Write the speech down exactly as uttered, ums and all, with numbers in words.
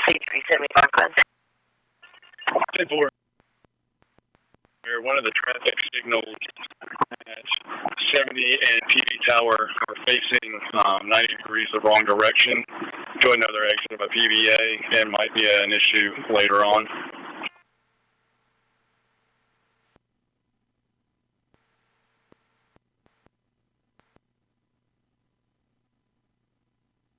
C three seventy-five, go ahead. ten four. One of the traffic signals at seventy and T V Tower are facing um, ninety degrees the wrong direction to another exit of a P V A and might be an issue later on.